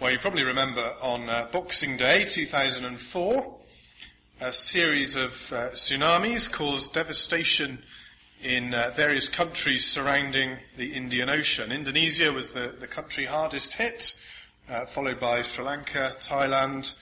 Well, you probably remember on Boxing Day 2004, a series of tsunamis caused devastation in various countries surrounding the Indian Ocean. Indonesia was the country hardest hit, followed by Sri Lanka, Thailand.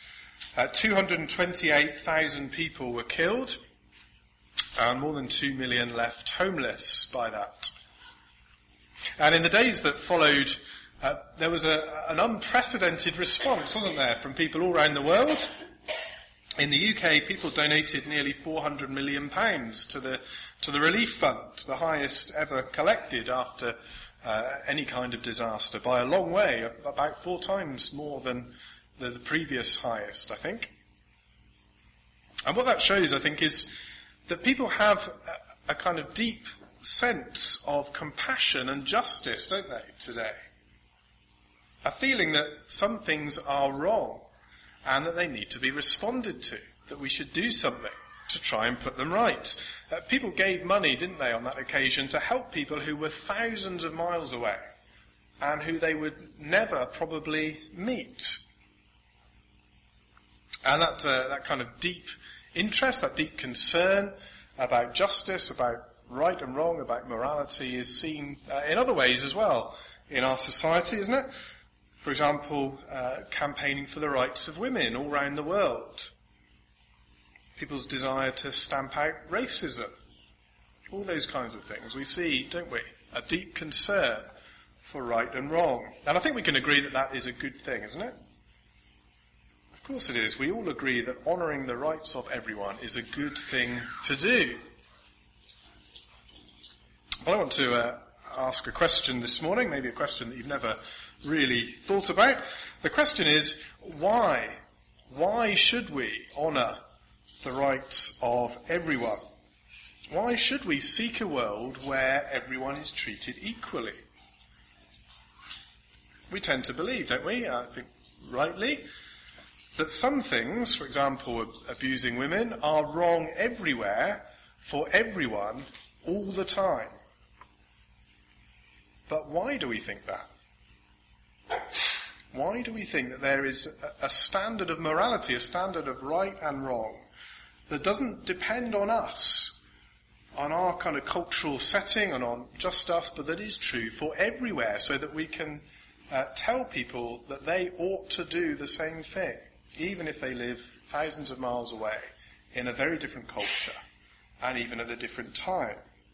228,000 people were killed, and more than 2 million left homeless by that. And in the days that followed, there was an unprecedented response, wasn't there, from people all around the world. In the UK, people donated nearly £400 million to the relief fund, the highest ever collected after any kind of disaster, by a long way, about 4 times more than the previous highest, I think. And what that shows, I think, is that people have a kind of deep sense of compassion and justice, don't they, today? A feeling that some things are wrong and that they need to be responded to, that we should do something to try and put them right. People gave money, didn't they, on that occasion to help people who were thousands of miles away and who they would never probably meet. And that kind of deep interest, that deep concern about justice, about right and wrong, about morality is seen in other ways as well in our society, isn't it? For example, campaigning for the rights of women all around the world. People's desire to stamp out racism. All those kinds of things. We see, don't we, a deep concern for right and wrong. And I think we can agree that that is a good thing, isn't it? Of course it is. We all agree that honouring the rights of everyone is a good thing to do. But I want to ask a question this morning, maybe a question that you've never really thought about. The question is, why? Why should we honour the rights of everyone? Why should we seek a world where everyone is treated equally? We tend to believe, don't we, I think rightly, that some things, for example, abusing women, are wrong everywhere for everyone all the time. But why do we think that? Why do we think that there is a standard of morality, a standard of right and wrong, that doesn't depend on us, on our kind of cultural setting and on just us, but that is true for everywhere, so that we can tell people that they ought to do the same thing, even if they live thousands of miles away in a very different culture and even at a different time?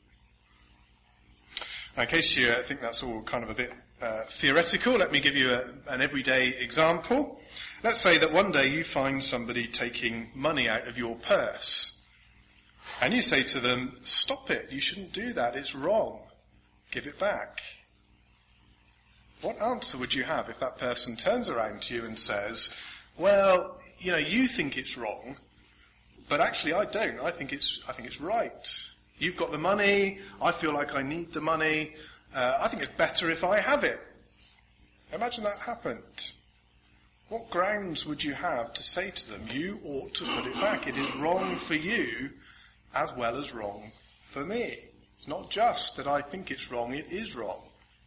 Now, in case you think that's all kind of a bit theoretical, let me give you an everyday example. Let's say that one day you find somebody taking money out of your purse, and you say to them, "Stop it, you shouldn't do that, it's wrong, give it back." What answer would you have if that person turns around to you and says, "Well, you think it's wrong, but actually I don't, I think it's right. You've got the money, I feel like I need the money, I think it's better if I have it." Imagine that happened. What grounds would you have to say to them, "You ought to put it back. It is wrong for you as well as wrong for me. It's not just that I think it's wrong, it is wrong."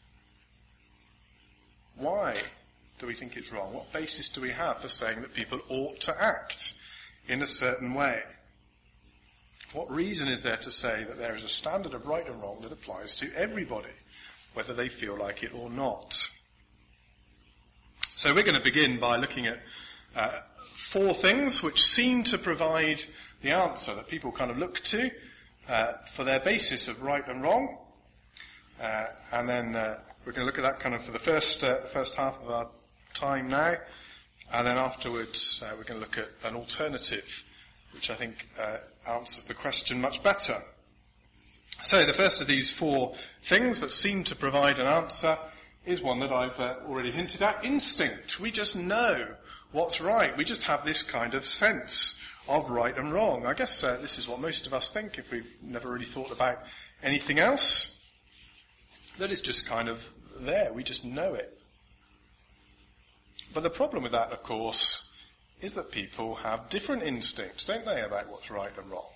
Why do we think it's wrong? What basis do we have for saying that people ought to act in a certain way? What reason is there to say that there is a standard of right and wrong that applies to everybody, whether they feel like it or not? So we're going to begin by looking at 4 things which seem to provide the answer that people kind of look to for their basis of right and wrong. And then we're going to look at that kind of for the first half of our time now. And then afterwards we're going to look at an alternative, which I think answers the question much better. So the first of these 4 things that seem to provide an answer is one that I've already hinted at: instinct. We just know what's right. We just have this kind of sense of right and wrong. I guess this is what most of us think if we've never really thought about anything else. That it's just kind of there. We just know it. But the problem with that, of course, is that people have different instincts, don't they, about what's right and wrong.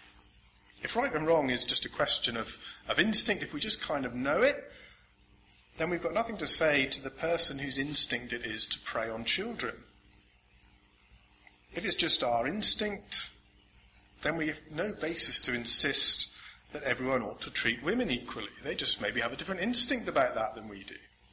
If right and wrong is just a question of instinct, if we just kind of know it, then we've got nothing to say to the person whose instinct it is to prey on children. If it's just our instinct, then we have no basis to insist that everyone ought to treat women equally. They just maybe have a different instinct about that than we do.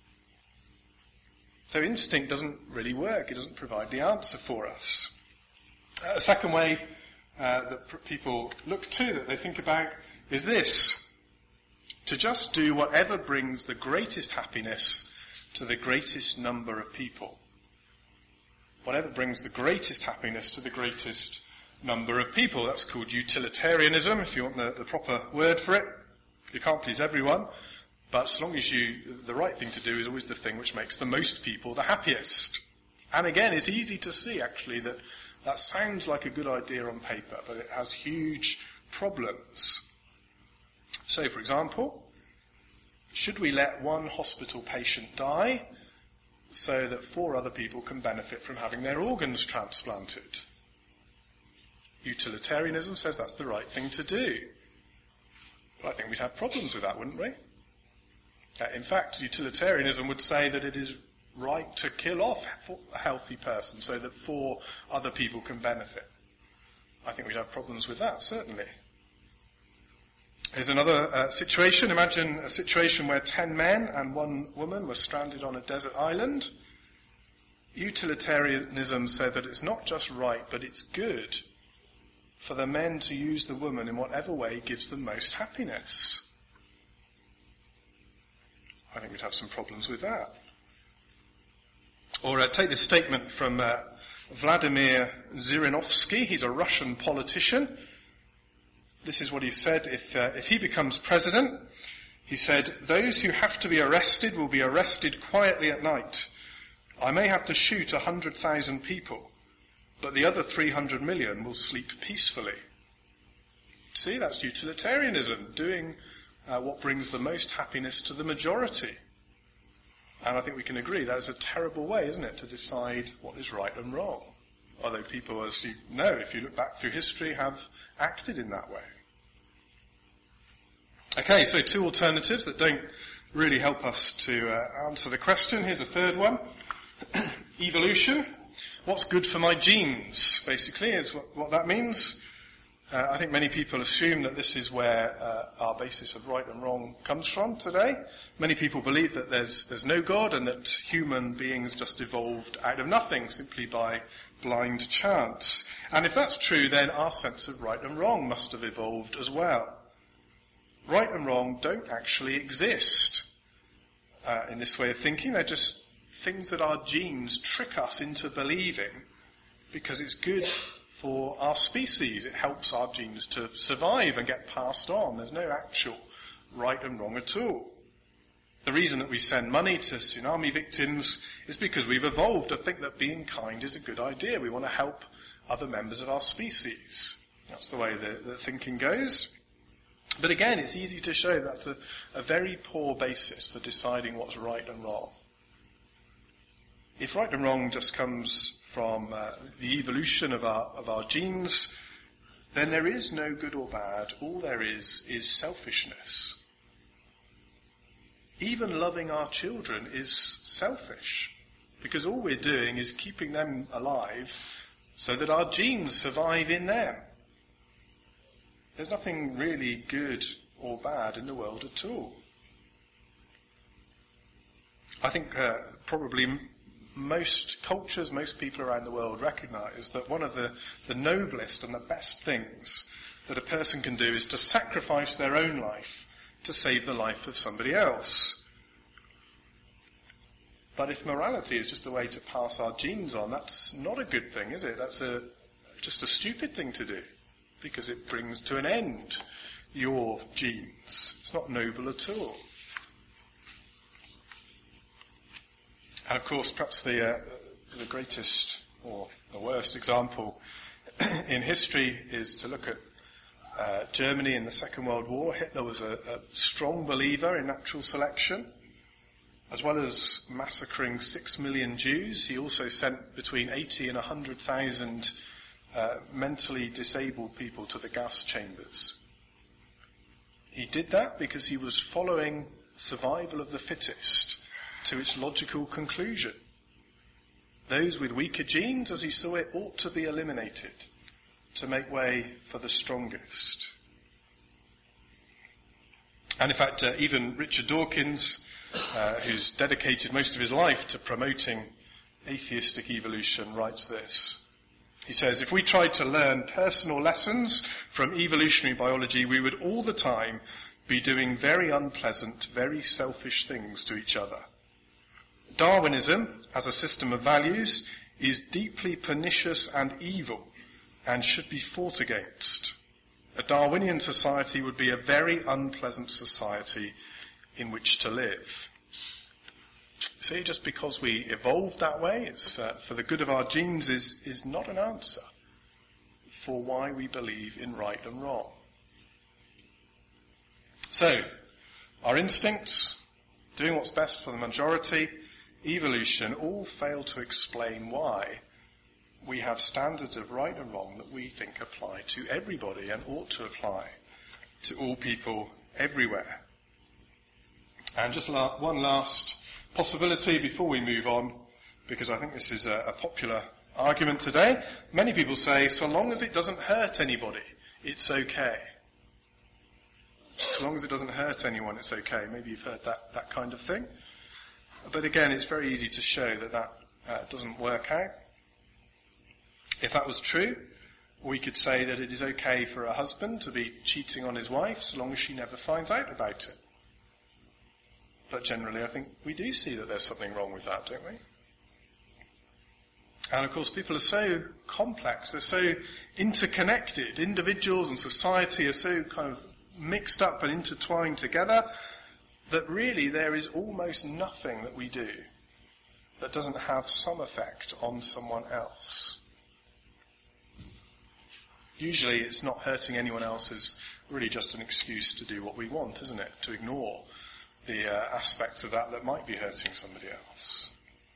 So instinct doesn't really work. It doesn't provide the answer for us. A second way that people look to, that they think about, is this: to just do whatever brings the greatest happiness to the greatest number of people. Whatever brings the greatest happiness to the greatest number of people. That's called utilitarianism, if you want the proper word for it. You can't please everyone, but as long as the right thing to do is always the thing which makes the most people the happiest. And again, it's easy to see, actually, that sounds like a good idea on paper, but it has huge problems. So, for example, should we let one hospital patient die so that 4 other people can benefit from having their organs transplanted? Utilitarianism says that's the right thing to do. But I think we'd have problems with that, wouldn't we? In fact, utilitarianism would say that it is right to kill off a healthy person so that 4 other people can benefit. I think we'd have problems with that, certainly. Here's another situation. Imagine a situation where 10 men and 1 woman were stranded on a desert island. Utilitarianism said that it's not just right, but it's good for the men to use the woman in whatever way gives them most happiness. I think we'd have some problems with that. Or take this statement from Vladimir Zhirinovsky. He's a Russian politician. This is what he said if he becomes president. He said, "Those who have to be arrested will be arrested quietly at night. I may have to shoot 100,000 people, but the other 300 million will sleep peacefully." See, that's utilitarianism, doing what brings the most happiness to the majority. And I think we can agree that's a terrible way, isn't it, to decide what is right and wrong. Although people, as you know, if you look back through history, have acted in that way. Okay, so 2 alternatives that don't really help us to answer the question. Here's a third one. Evolution. What's good for my genes, basically, is what that means. I think many people assume that this is where our basis of right and wrong comes from today. Many people believe that there's no God and that human beings just evolved out of nothing simply by blind chance. And if that's true, then our sense of right and wrong must have evolved as well. Right and wrong don't actually exist in this way of thinking. They're just things that our genes trick us into believing because it's good for our species. It helps our genes to survive and get passed on. There's no actual right and wrong at all. The reason that we send money to tsunami victims is because we've evolved to think that being kind is a good idea. We want to help other members of our species. That's the way the thinking goes. But again, it's easy to show that's a very poor basis for deciding what's right and wrong. If right and wrong just comes from the evolution of our genes, then there is no good or bad. All there is selfishness. Even loving our children is selfish, because all we're doing is keeping them alive so that our genes survive in them. There's nothing really good or bad in the world at all. I think probably most cultures, most people around the world recognize that one of the noblest and the best things that a person can do is to sacrifice their own life to save the life of somebody else. But if morality is just a way to pass our genes on, that's not a good thing, is it? That's just a stupid thing to do, because it brings to an end your genes. It's not noble at all. And of course, perhaps the greatest or the worst example in history is to look at Germany in the Second World War. Hitler was a strong believer in natural selection. As well as massacring 6 million Jews, he also sent between 80 and 100,000 mentally disabled people to the gas chambers. He did that because he was following survival of the fittest to its logical conclusion. Those with weaker genes, as he saw it, ought to be eliminated to make way for the strongest. And in fact, even Richard Dawkins, who's dedicated most of his life to promoting atheistic evolution, writes this. He says, if we tried to learn personal lessons from evolutionary biology, we would all the time be doing very unpleasant, very selfish things to each other. Darwinism, as a system of values, is deeply pernicious and evil and should be fought against. A Darwinian society would be a very unpleasant society in which to live. See, just because we evolved that way, it's for the good of our genes, is not an answer for why we believe in right and wrong. So, our instincts, doing what's best for the majority, evolution, all fail to explain why we have standards of right and wrong that we think apply to everybody and ought to apply to all people everywhere. And just one last possibility before we move on, because I think this is a popular argument today. Many people say, so long as it doesn't hurt anybody, it's okay. So long as it doesn't hurt anyone, it's okay. Maybe you've heard that kind of thing. But again, it's very easy to show that doesn't work out. If that was true, we could say that it is okay for a husband to be cheating on his wife so long as she never finds out about it. But generally, I think we do see that there's something wrong with that, don't we? And of course, people are so complex, they're so interconnected. Individuals and society are so kind of mixed up and intertwined together that really there is almost nothing that we do that doesn't have some effect on someone else. Usually it's not hurting anyone else is really just an excuse to do what we want, isn't it? To ignore the aspects of that might be hurting somebody else.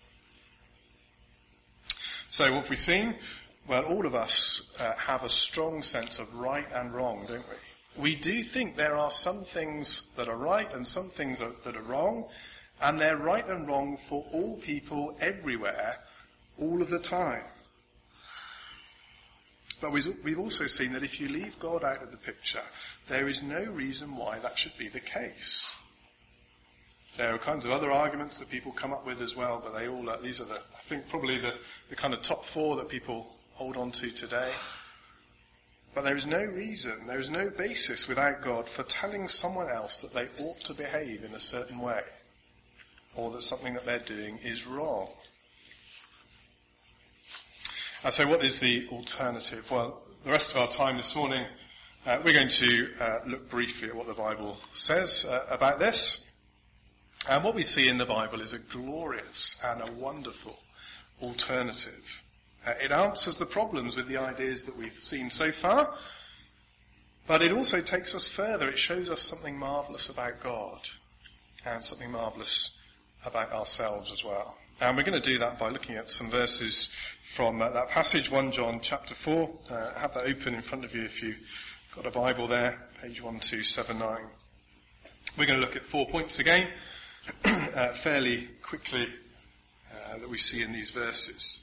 So what have we seen? Well, all of us have a strong sense of right and wrong, don't we? We do think there are some things that are right and some things that are wrong, and they're right and wrong for all people everywhere, all of the time. But we've also seen that if you leave God out of the picture, there is no reason why that should be the case. There are kinds of other arguments that people come up with as well, but these are I think probably the kind of top four that people hold on to today. But there is no reason, there is no basis without God for telling someone else that they ought to behave in a certain way, or that something that they're doing is wrong. And so what is the alternative? Well, the rest of our time this morning, we're going to look briefly at what the Bible says about this. And what we see in the Bible is a glorious and a wonderful alternative. It answers the problems with the ideas that we've seen so far, but it also takes us further. It shows us something marvellous about God and something marvellous about ourselves as well. And we're going to do that by looking at some verses from that passage, 1 John chapter 4. Have that open in front of you if you've got a Bible there, page 1279. We're going to look at 4 points again, fairly quickly, that we see in these verses.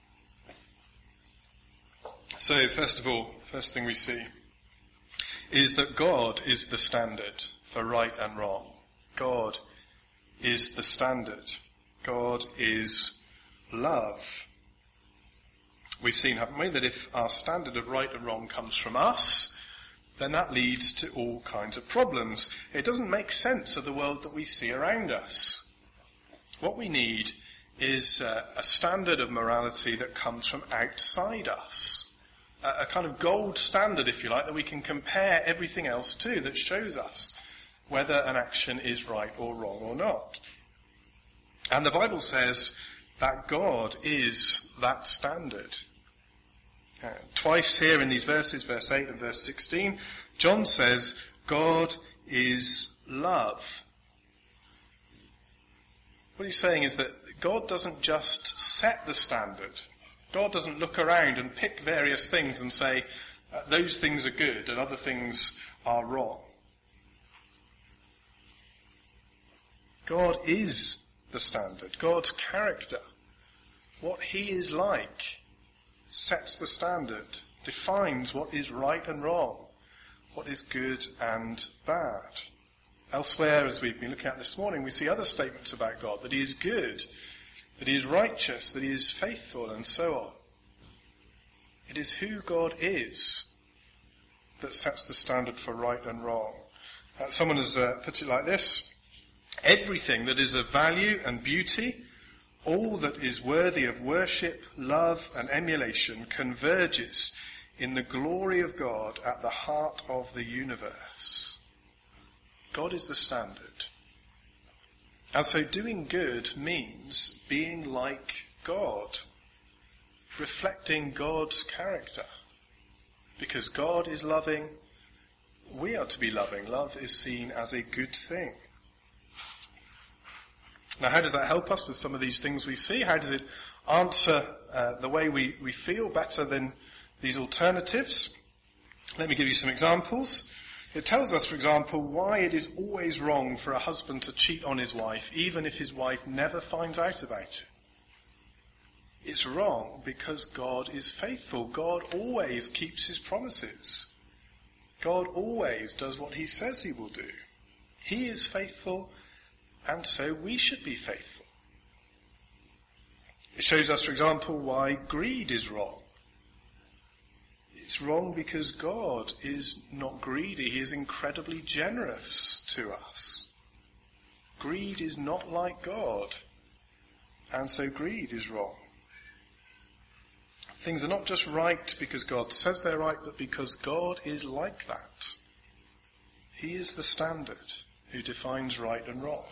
So, first of all, first thing we see is that God is the standard for right and wrong. God is the standard. God is love. We've seen, haven't we, that if our standard of right and wrong comes from us, then that leads to all kinds of problems. It doesn't make sense of the world that we see around us. What we need is a standard of morality that comes from outside us. A kind of gold standard, if you like, that we can compare everything else to, that shows us whether an action is right or wrong or not. And the Bible says that God is that standard. Twice here in these verses, verse 8 and verse 16, John says God is love. What he's saying is that God doesn't just set the standard. God doesn't look around and pick various things and say, those things are good and other things are wrong. God is the standard. God's character, what he is like, sets the standard, defines what is right and wrong, what is good and bad. Elsewhere, as we've been looking at this morning, we see other statements about God, that he is good, that he is righteous, that he is faithful, and so on. It is who God is that sets the standard for right and wrong. Someone has put it like this: everything that is of value and beauty, all that is worthy of worship, love, and emulation converges in the glory of God at the heart of the universe. God is the standard. And so doing good means being like God, reflecting God's character. Because God is loving, we are to be loving. Love is seen as a good thing. Now, how does that help us with some of these things we see? How does it answer the way we feel better than these alternatives? Let me give you some examples. It tells us, for example, why it is always wrong for a husband to cheat on his wife, even if his wife never finds out about it. It's wrong because God is faithful. God always keeps his promises. God always does what he says he will do. He is faithful, and so we should be faithful. It shows us, for example, why greed is wrong. It's wrong because God is not greedy. He is incredibly generous to us. Greed is not like God, and so greed is wrong. Things are not just right because God says they're right, but because God is like that. He is the standard who defines right and wrong.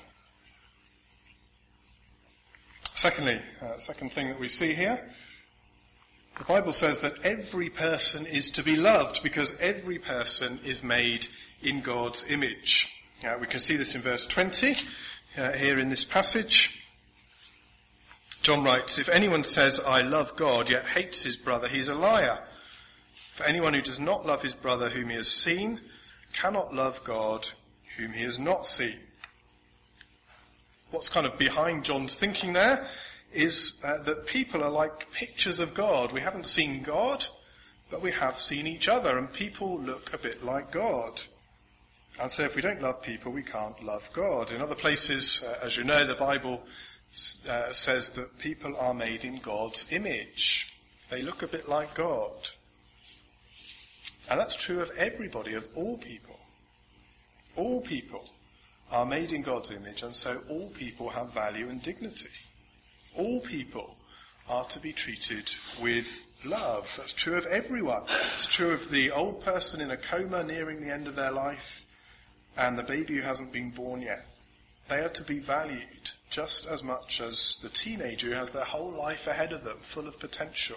Secondly, second thing that we see here, the Bible says that every person is to be loved because every person is made in God's image. We can see this in verse 20 here in this passage. John writes, "If anyone says, 'I love God,' yet hates his brother, he's a liar. For anyone who does not love his brother whom he has seen cannot love God whom he has not seen." What's kind of behind John's thinking there is that people are like pictures of God. We haven't seen God, but we have seen each other, and people look a bit like God. And so if we don't love people, we can't love God. In other places, as you know, the Bible says that people are made in God's image. They look a bit like God. And that's true of everybody, of all people. All people are made in God's image, and so all people have value and dignity. All people are to be treated with love. That's true of everyone. It's true of the old person in a coma nearing the end of their life and the baby who hasn't been born yet. They are to be valued just as much as the teenager who has their whole life ahead of them, full of potential.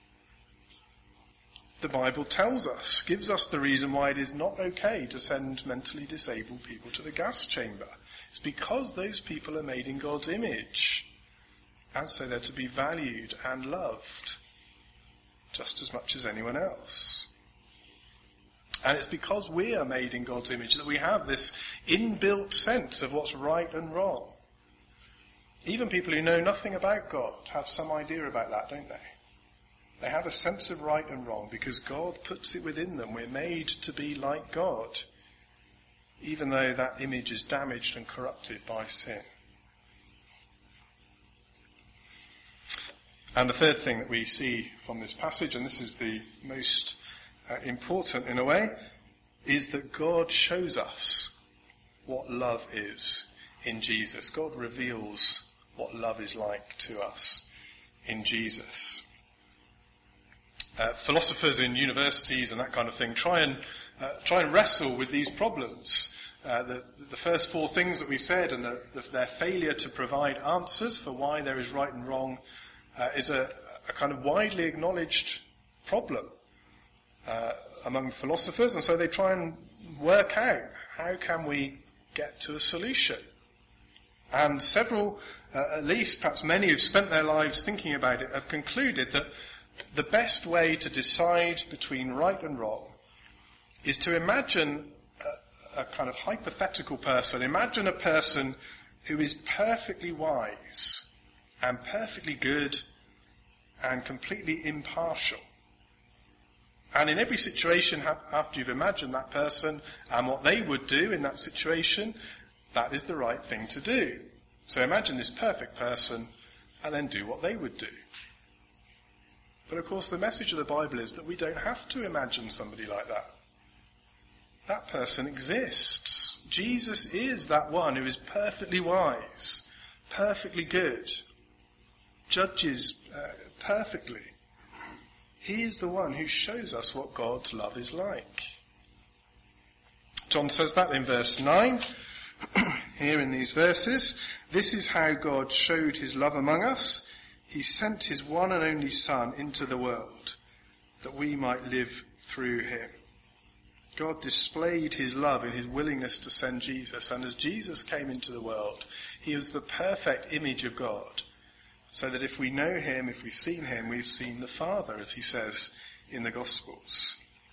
The Bible tells us, gives us the reason why it is not okay to send mentally disabled people to the gas chamber. It's because those people are made in God's image. And so they're to be valued and loved just as much as anyone else. And it's because we are made in God's image that we have this inbuilt sense of what's right and wrong. Even people who know nothing about God have some idea about that, don't they? They have a sense of right and wrong because God puts it within them. We're made to be like God, even though that image is damaged and corrupted by sin. And the third thing that we see from this passage, and this is the most important in a way, is that God shows us what love is in Jesus. God reveals what love is like to us in Jesus. Philosophers in universities and that kind of thing try and wrestle with these problems. The first four things that we said and their failure to provide answers for why there is right and wrong is a kind of widely acknowledged problem among philosophers, and so they try and work out how can we get to a solution. And several, at least perhaps many who've spent their lives thinking about it, have concluded that the best way to decide between right and wrong is to imagine a kind of hypothetical person. Imagine a person who is perfectly wise and perfectly good and completely impartial. And in every situation, after you've imagined that person and what they would do in that situation, that is the right thing to do. So imagine this perfect person and then do what they would do. But of course the message of the Bible is that we don't have to imagine somebody like that. That person exists. Jesus is that one who is perfectly wise, perfectly good, judges perfectly. He is the one who shows us what God's love is like. John says that in verse 9, here in these verses. This is how God showed his love among us. He sent his one and only Son into the world, that we might live through him. God displayed his love in his willingness to send Jesus, and as Jesus came into the world, he was the perfect image of God, so that if we know him, if we've seen him, we've seen the Father, as he says in the Gospels.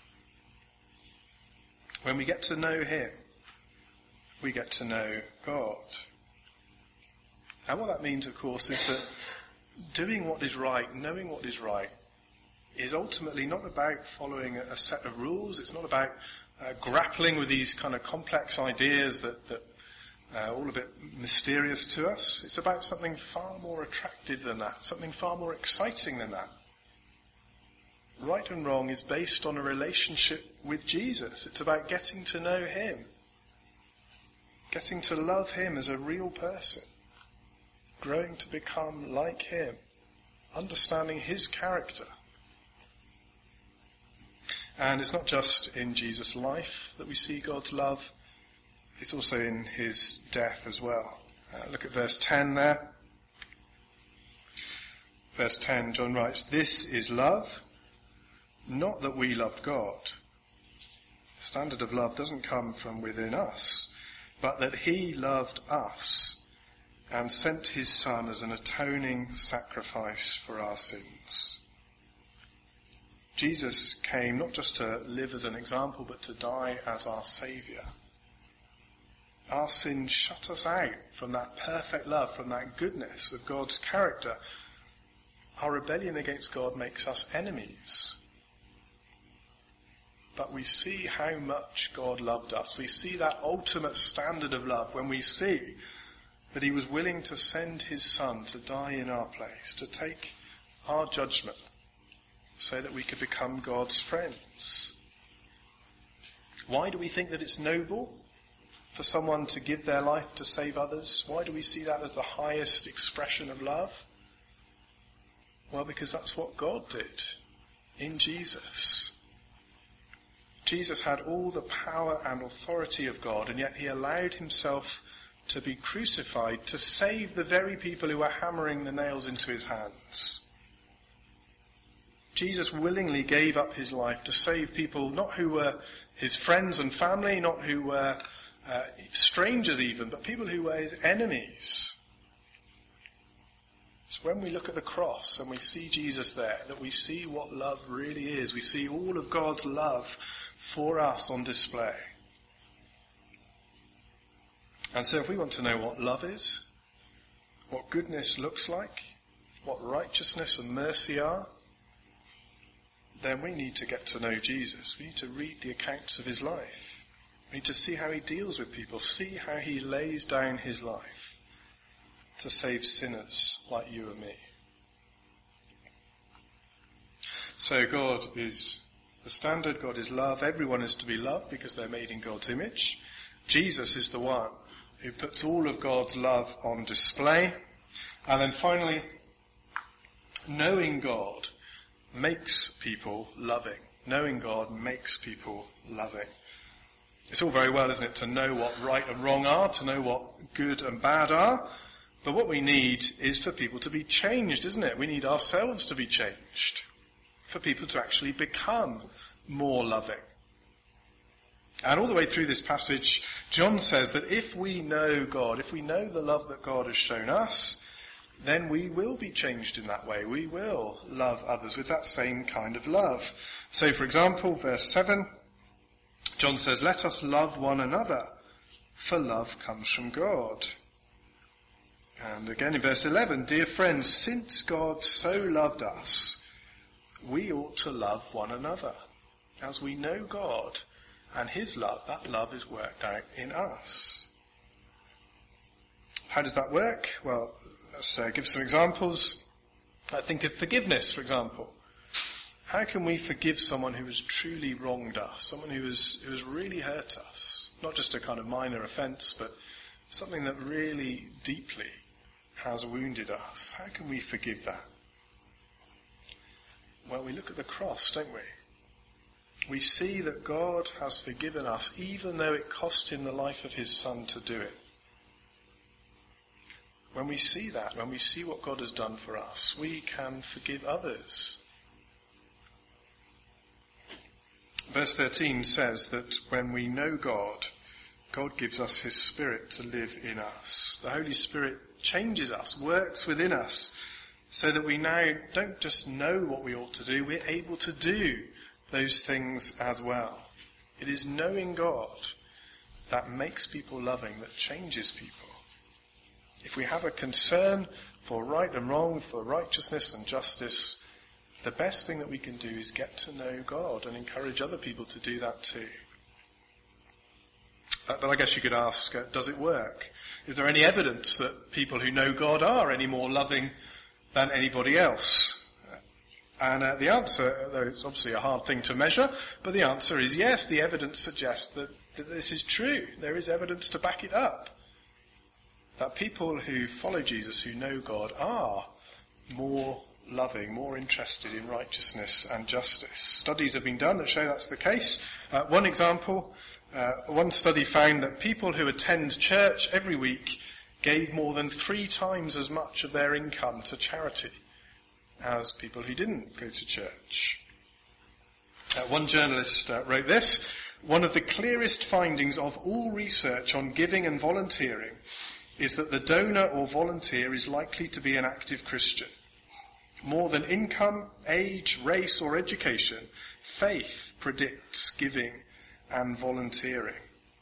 When we get to know him, we get to know God. And what that means, of course, is that doing what is right, knowing what is right, is ultimately not about following a set of rules. It's not about grappling with these kind of complex ideas that are all a bit mysterious to us. It's about something far more attractive than that, something far more exciting than that. Right and wrong is based on a relationship with Jesus. It's about getting to know him, getting to love him as a real person, growing to become like him, understanding his character. And it's not just in Jesus' life that we see God's love, it's also in his death as well. Look at verse 10 there. Verse 10, John writes, "This is love, not that we loved God." The standard of love doesn't come from within us, but that he loved us and sent his Son as an atoning sacrifice for our sins. Jesus came not just to live as an example, but to die as our Saviour. Our sin shut us out from that perfect love, from that goodness of God's character. Our rebellion against God makes us enemies. But we see how much God loved us. We see that ultimate standard of love when we see that he was willing to send his Son to die in our place, to take our judgment, so that we could become God's friends. Why do we think that it's noble for someone to give their life to save others? Why do we see that as the highest expression of love? Well, because that's what God did in Jesus. Jesus had all the power and authority of God, and yet he allowed himself to be crucified to save the very people who were hammering the nails into his hands. Jesus willingly gave up his life to save people not who were his friends and family, not who were strangers even, but people who were his enemies. So when we look at the cross and we see Jesus there, that we see what love really is. We see all of God's love for us on display. And so if we want to know what love is, what goodness looks like, what righteousness and mercy are, then we need to get to know Jesus. We need to read the accounts of his life. We need to see how he deals with people, see how he lays down his life to save sinners like you and me. So God is the standard, God is love. Everyone is to be loved because they're made in God's image. Jesus is the one who puts all of God's love on display. And then finally, knowing God makes people loving. Knowing God makes people loving. It's all very well, isn't it, to know what right and wrong are, to know what good and bad are. But what we need is for people to be changed, isn't it? We need ourselves to be changed. For people to actually become more loving. And all the way through this passage, John says that if we know God, if we know the love that God has shown us, then we will be changed in that way. We will love others with that same kind of love. So, for example, verse 7, John says, "Let us love one another, for love comes from God. And again in verse 11, dear friends, since God so loved us, we ought to love one another. As we know God and his love, that love is worked out in us. How does that work? Well, let's give some examples. Think of forgiveness, for example. How can we forgive someone who has truly wronged us, someone who has really hurt us? Not just a kind of minor offence, but something that really deeply has wounded us. How can we forgive that? Well, we look at the cross, don't we? We see that God has forgiven us, even though it cost him the life of his Son to do it. When we see that, when we see what God has done for us, we can forgive others. Verse 13 says that when we know God, God gives us his Spirit to live in us. The Holy Spirit changes us, works within us, so that we now don't just know what we ought to do, we're able to do those things as well. It is knowing God that makes people loving, that changes people. If we have a concern for right and wrong, for righteousness and justice, the best thing that we can do is get to know God and encourage other people to do that too. But I guess you could ask, does it work? Is there any evidence that people who know God are any more loving than anybody else? And the answer, though it's obviously a hard thing to measure, but the answer is yes, the evidence suggests that this is true. There is evidence to back it up. That people who follow Jesus, who know God, are more loving, more interested in righteousness and justice. Studies have been done that show that's the case. One example, one study found that people who attend church every week gave more than 3 times as much of their income to charity as people who didn't go to church. One journalist wrote this: one of the clearest findings of all research on giving and volunteering is that the donor or volunteer is likely to be an active Christian. More than income, age, race or education, faith predicts giving and volunteering.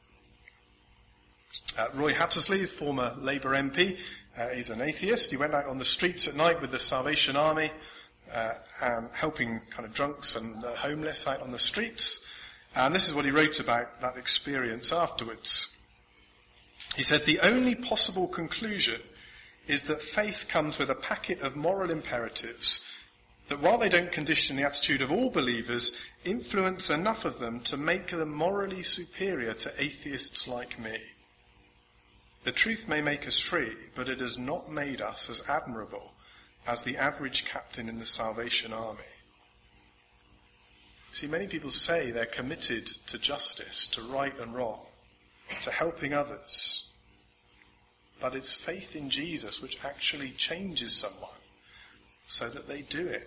Roy Hattersley, former Labour MP, he's an atheist. He went out on the streets at night with the Salvation Army and helping kind of drunks and homeless out on the streets. And this is what he wrote about that experience afterwards. He said, the only possible conclusion is that faith comes with a packet of moral imperatives that, while they don't condition the attitude of all believers, influence enough of them to make them morally superior to atheists like me. The truth may make us free, but it has not made us as admirable as the average captain in the Salvation Army. See, many people say they're committed to justice, to right and wrong, to helping others. But it's faith in Jesus which actually changes someone so that they do it.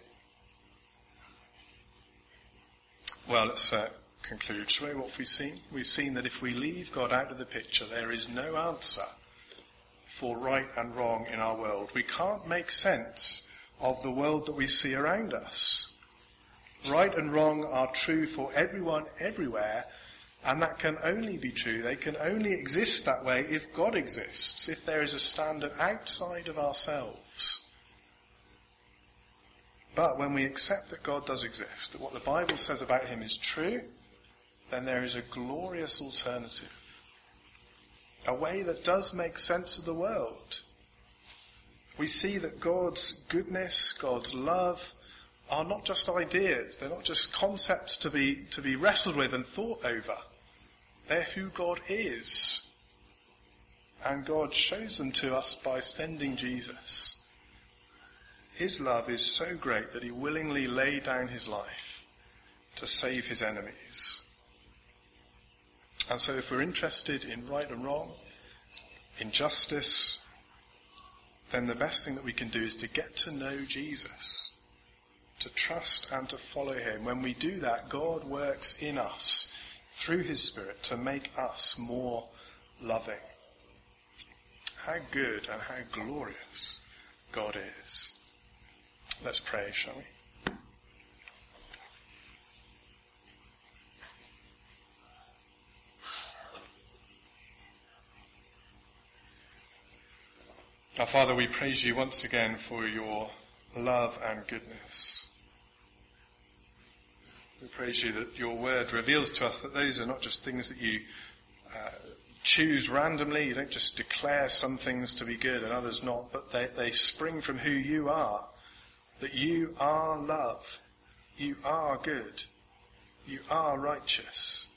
Well, let's conclude. Shall we? What have we seen? We've seen that if we leave God out of the picture, there is no answer for right and wrong in our world. We can't make sense of the world that we see around us. Right and wrong are true for everyone, everywhere, and that can only be true. They can only exist that way if God exists, if there is a standard outside of ourselves. But when we accept that God does exist, that what the Bible says about him is true, then there is a glorious alternative. A way that does make sense of the world. We see that God's goodness, God's love, are not just ideas. They're not just concepts to be wrestled with and thought over. They're who God is. And God shows them to us by sending Jesus. His love is so great that he willingly laid down his life to save his enemies. And so if we're interested in right and wrong, in justice, then the best thing that we can do is to get to know Jesus, to trust and to follow him. When we do that, God works in us through his Spirit to make us more loving. How good and how glorious God is. Let's pray, shall we? Our Father, we praise you once again for your love and goodness. We praise you that your word reveals to us that those are not just things that you choose randomly. You don't just declare some things to be good and others not, but they spring from who you are. That you are love. You are good. You are righteous.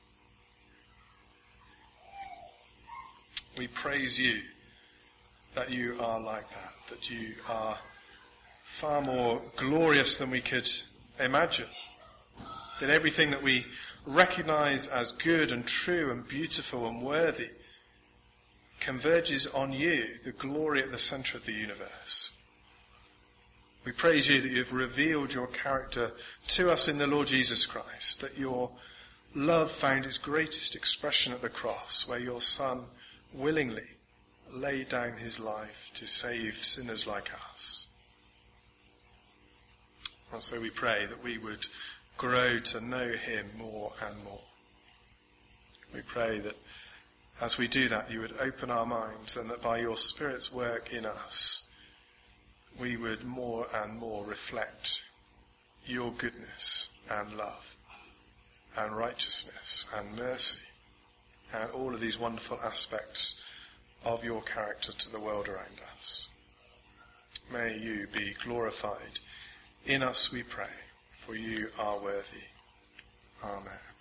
We praise you that you are like that you are far more glorious than we could imagine. That everything that we recognize as good and true and beautiful and worthy converges on you, the glory at the center of the universe. We praise you that you've revealed your character to us in the Lord Jesus Christ, that your love found its greatest expression at the cross, where your Son willingly laid down his life to save sinners like us. And so we pray that we would grow to know him more and more. We pray that as we do that, you would open our minds, and that by your Spirit's work in us, we would more and more reflect your goodness and love and righteousness and mercy and all of these wonderful aspects of your character to the world around us. May you be glorified in us, we pray, for you are worthy. Amen.